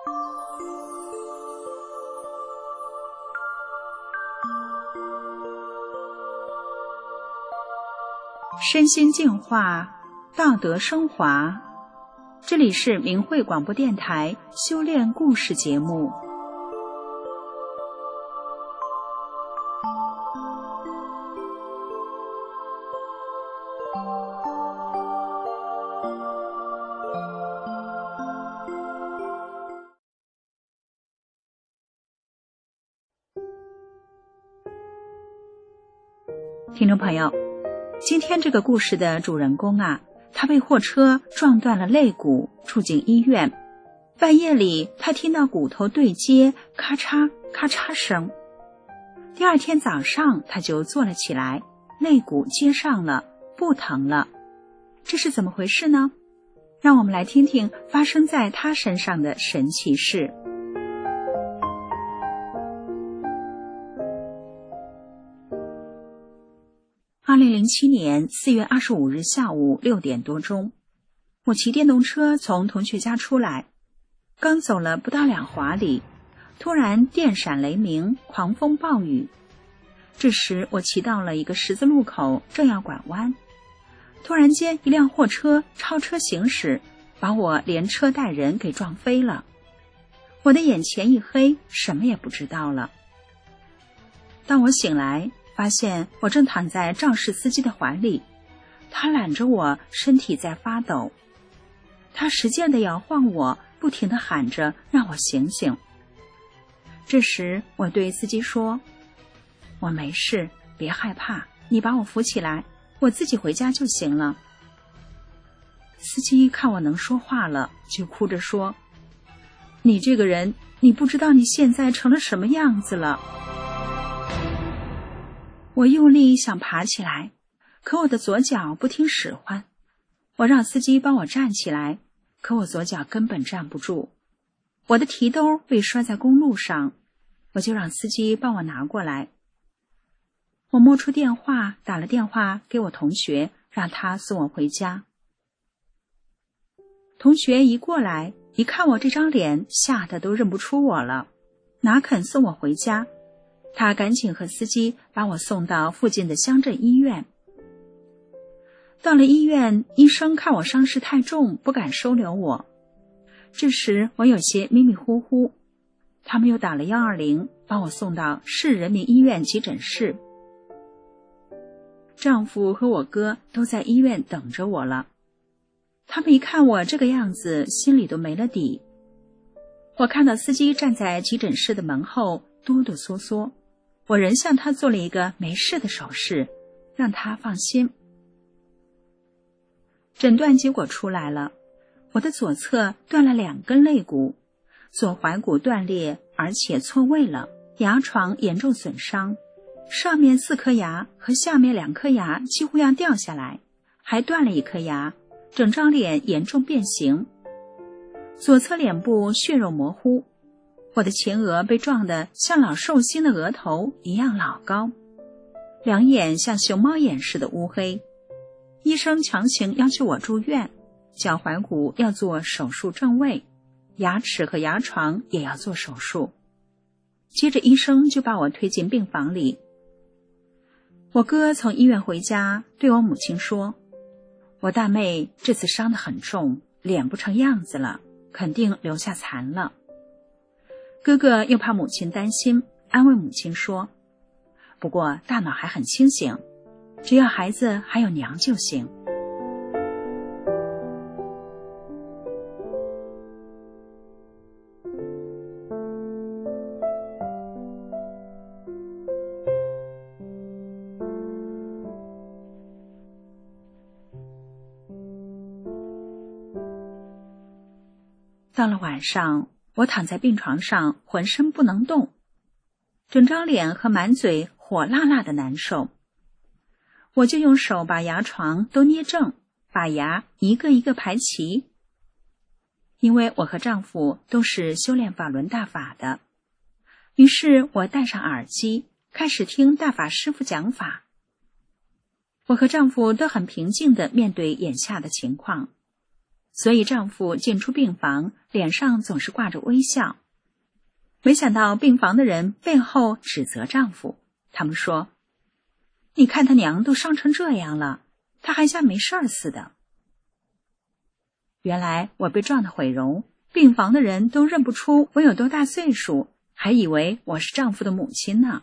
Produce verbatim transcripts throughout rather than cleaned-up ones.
身心净化，道德升华。这里是明慧广播电台修炼故事节目。听众朋友，今天这个故事的主人公啊，他被货车撞断了肋骨，住进医院。半夜里，他听到骨头对接咔嚓咔嚓声。第二天早上，他就坐了起来，肋骨接上了，不疼了。这是怎么回事呢？让我们来听听发生在他身上的神奇事。二零零七年四月二十五日下午六点多钟，我骑电动车从同学家出来，刚走了不到两华里，突然电闪雷鸣，狂风暴雨。这时我骑到了一个十字路口，正要拐弯，突然间一辆货车超车行驶，把我连车带人给撞飞了。我的眼前一黑，什么也不知道了。当我醒来，发现我正躺在肇事司机的怀里，他揽着我，身体在发抖。他使劲地摇晃我，不停地喊着让我醒醒。这时我对司机说，我没事，别害怕，你把我扶起来，我自己回家就行了。司机看我能说话了，就哭着说，你这个人，你不知道你现在成了什么样子了。我用力想爬起来，可我的左脚不听使唤。我让司机帮我站起来，可我左脚根本站不住。我的提兜被摔在公路上，我就让司机帮我拿过来。我摸出电话，打了电话给我同学，让他送我回家。同学一过来，一看我这张脸，吓得都认不出我了，哪肯送我回家。他赶紧和司机把我送到附近的乡镇医院。到了医院，医生看我伤势太重，不敢收留我。这时我有些迷迷糊糊，他们又打了一二零，把我送到市人民医院急诊室。丈夫和我哥都在医院等着我了。他们一看我这个样子，心里都没了底。我看到司机站在急诊室的门后，哆哆嗦嗦，我仍向他做了一个没事的手势，让他放心。诊断结果出来了，我的左侧断了两根肋骨，左踝骨断裂，而且错位了，牙床严重损伤，上面四颗牙和下面两颗牙几乎要掉下来，还断了一颗牙，整张脸严重变形。左侧脸部血肉模糊，我的前额被撞得像老寿星的额头一样老高，两眼像熊猫眼似的乌黑。医生强行要求我住院，脚踝骨要做手术正位，牙齿和牙床也要做手术。接着医生就把我推进病房里。我哥从医院回家，对我母亲说，我大妹这次伤得很重，脸不成样子了，肯定留下残了。哥哥又怕母亲担心，安慰母亲说，不过大脑还很清醒，只要孩子还有娘就行。到了晚上，我躺在病床上，浑身不能动，整张脸和满嘴火辣辣的难受。我就用手把牙床都捏正，把牙一个一个排齐。因为我和丈夫都是修炼法轮大法的，于是我戴上耳机，开始听大法师父讲法。我和丈夫都很平静地面对眼下的情况。 所以丈夫进出病房，脸上总是挂着微笑。没想到病房的人背后指责丈夫，他们说：“你看他娘都伤成这样了，他还像没事儿似的。”原来我被撞得毁容，病房的人都认不出我有多大岁数，还以为我是丈夫的母亲呢。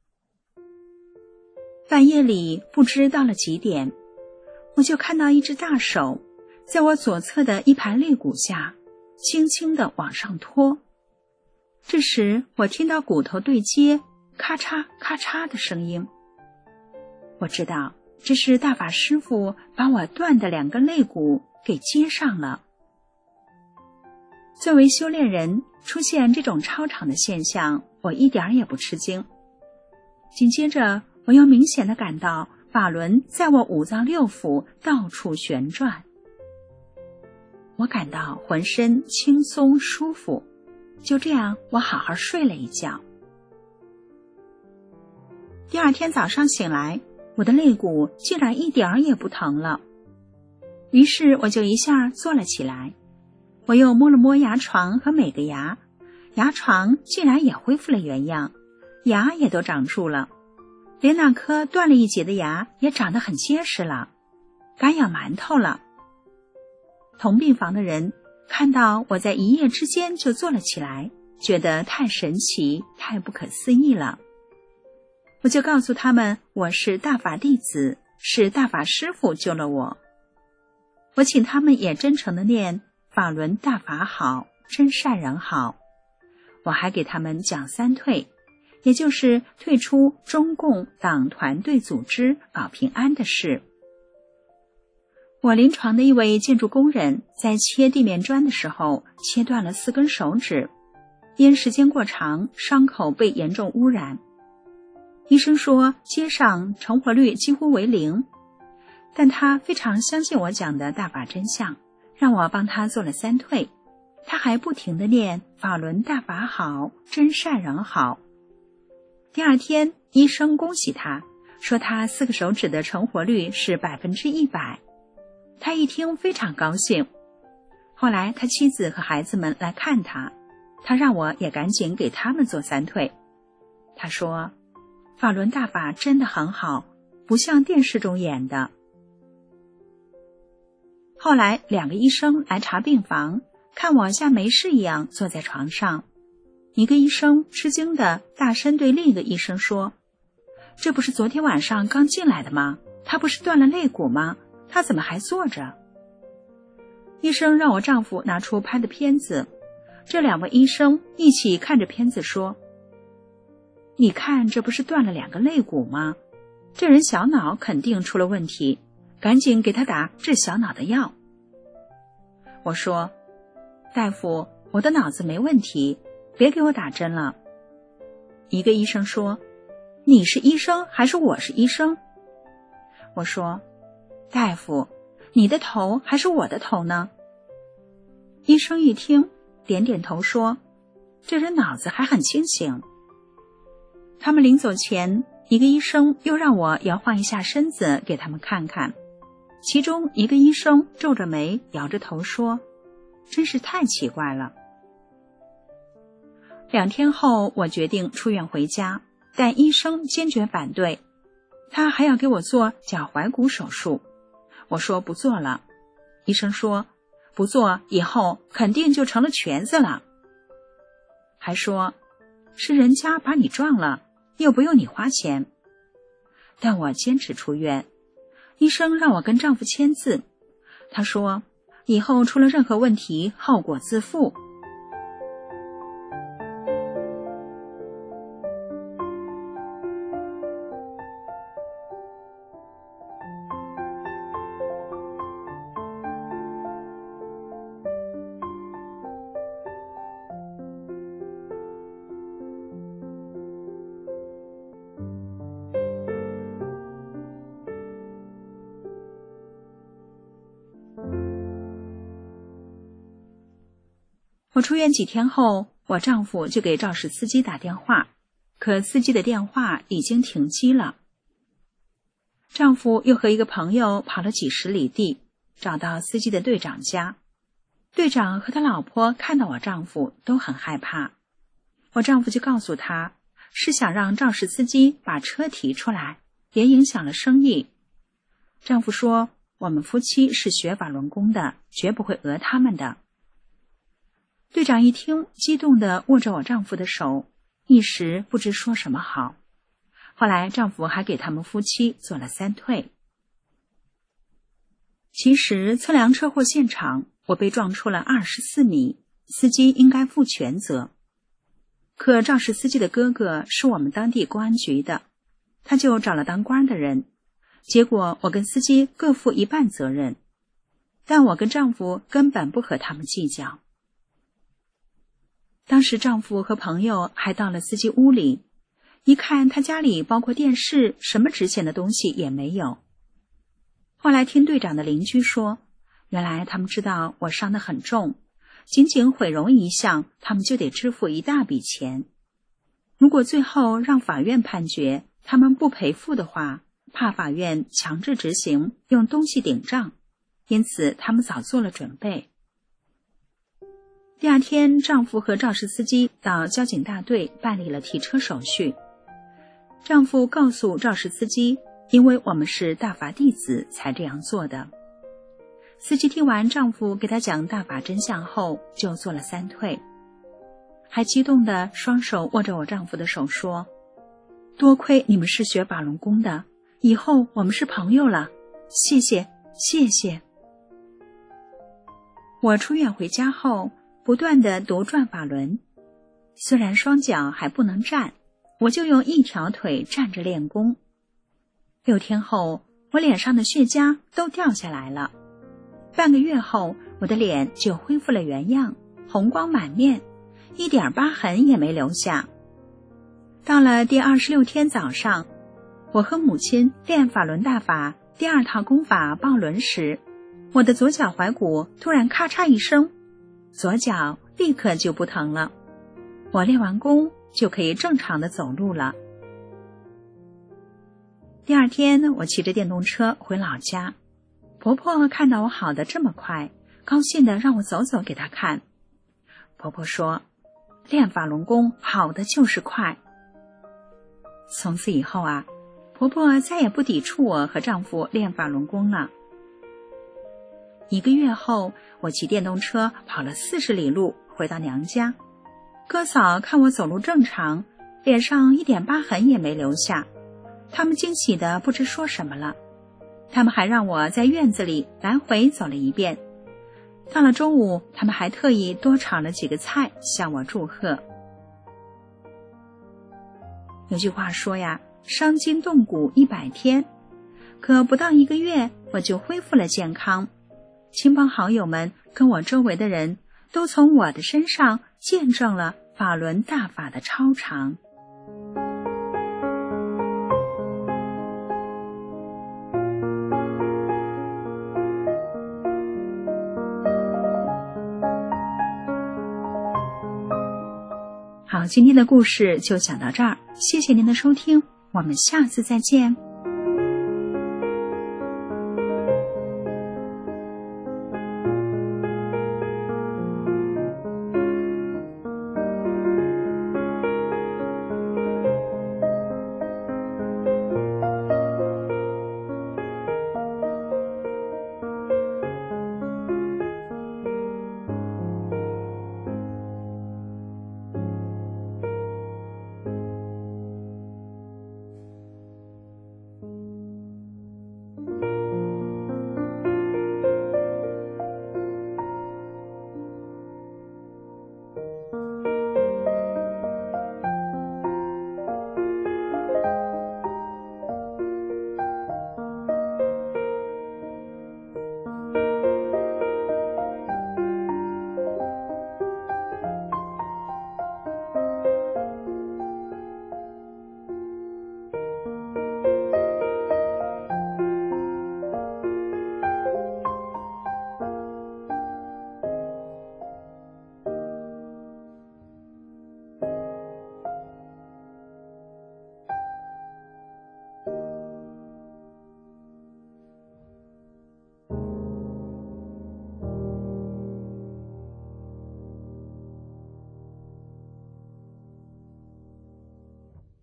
半夜里不知到了几点，我就看到一只大手在我左侧的一排肋骨下轻轻地往上拖。这时我听到骨头对接咔嚓咔嚓的声音，我知道这是大法师父把我断的两根肋骨给接上了。作为修炼人，出现这种超常的现象，我一点也不吃惊。紧接着我又明显地感到法轮在我五脏六腑到处旋转，我感到浑身轻松舒服。就这样，我好好睡了一觉。第二天早上醒来，我的肋骨竟然一点儿也不疼了。于是我就一下坐了起来，我又摸了摸牙床和每个牙，牙床竟然也恢复了原样，牙也都长住了，连那颗断了一截的牙也长得很结实了，敢咬馒头了。同病房的人看到我在一夜之间就坐了起来，觉得太神奇，太不可思议了。我就告诉他们，我是大法弟子，是大法师父救了我。我请他们也真诚地念法轮大法好，真善人好。我还给他们讲三退，也就是退出中共党团队组织保平安的事。我临床的一位建筑工人在切地面砖的时候切断了四根手指，因时间过长，伤口被严重污染。医生说接上成活率几乎为零，但他非常相信我讲的大法真相，让我帮他做了三退。他还不停地念法轮大法好，真善人好。第二天医生恭喜他，说他四个手指的成活率是百分之一百。他一听非常高兴。后来他妻子和孩子们来看他，他让我也赶紧给他们做三退。他说法轮大法真的很好，不像电视中演的。后来两个医生来查病房，看我像没事一样坐在床上。一个医生吃惊地大声对另一个医生说：“这不是昨天晚上刚进来的吗？他不是断了肋骨吗？他怎么还坐着？”医生让我丈夫拿出拍的片子，这两位医生一起看着片子说：“你看，这不是断了两个肋骨吗？这人小脑肯定出了问题，赶紧给他打治小脑的药。”我说：“大夫，我的脑子没问题，别给我打针了。”一个医生说：“你是医生还是我是医生？”我说：“大夫，你的头还是我的头呢？”医生一听，点点头说：“这人脑子还很清醒。”他们临走前，一个医生又让我摇晃一下身子给他们看看。其中一个医生皱着眉摇着头说：“真是太奇怪了。”两天后，我决定出院回家，但医生坚决反对，他还要给我做脚踝骨手术。我说不做了。医生说不做以后肯定就成了瘸子了，还说是人家把你撞了，又不用你花钱。但我坚持出院，医生让我跟丈夫签字，他说以后出了任何问题后果自负。我出院几天后，我丈夫就给肇事司机打电话，可司机的电话已经停机了。丈夫又和一个朋友跑了几十里地，找到司机的队长家， 队长和他老婆看到我丈夫都很害怕，我丈夫就告诉他，是想让肇事司机把车提出来，别影响了生意。丈夫说，我们夫妻是学法轮功的，绝不会讹他们的。队长一听，激动地握着我丈夫的手，一时不知说什么好。后来丈夫还给他们夫妻做了三退。其实测量车祸现场，我被撞出了二十四米，司机应该负全责。可肇事司机的哥哥是我们当地公安局的，他就找了当官的人，结果我跟司机各负一半责任，但我跟丈夫根本不和他们计较。当时丈夫和朋友还到了司机屋里，一看他家里包括电视，什么值钱的东西也没有。后来听队长的邻居说，原来他们知道我伤得很重，仅仅毁容一项，他们就得支付一大笔钱。如果最后让法院判决他们不赔付的话，怕法院强制执行，用东西顶账，因此他们早做了准备。第二天，丈夫和肇事司机到交警大队办理了提车手续。丈夫告诉肇事司机，因为我们是大法弟子才这样做的。司机听完丈夫给他讲大法真相后，就做了三退，还激动地双手握着我丈夫的手说，多亏你们是学法轮功的，以后我们是朋友了，谢谢谢谢。我出院回家后不断地读转法轮，虽然双脚还不能站，我就用一条腿站着练功。六天后，我脸上的血痂都掉下来了，半个月后，我的脸就恢复了原样，红光满面，一点疤痕也没留下。到了第二十六天早上，我和母亲练法轮大法第二套功法抱轮时，我的左脚踝骨突然咔嚓一声，左脚立刻就不疼了。我练完功就可以正常的走路了。第二天，我骑着电动车回老家，婆婆看到我好得这么快，高兴地让我走走给她看。婆婆说，练法轮功好的就是快。从此以后啊，婆婆再也不抵触我和丈夫练法轮功了。一个月后，我骑电动车跑了四十里路回到娘家，哥嫂看我走路正常，脸上一点疤痕也没留下，他们惊喜的不知说什么了。他们还让我在院子里来回走了一遍。到了中午，他们还特意多炒了几个菜向我祝贺。有句话说呀，伤筋动骨一百天，可不到一个月我就恢复了健康。亲朋好友们跟我周围的人都从我的身上见证了法轮大法的超常。好，今天的故事就讲到这儿，谢谢您的收听，我们下次再见。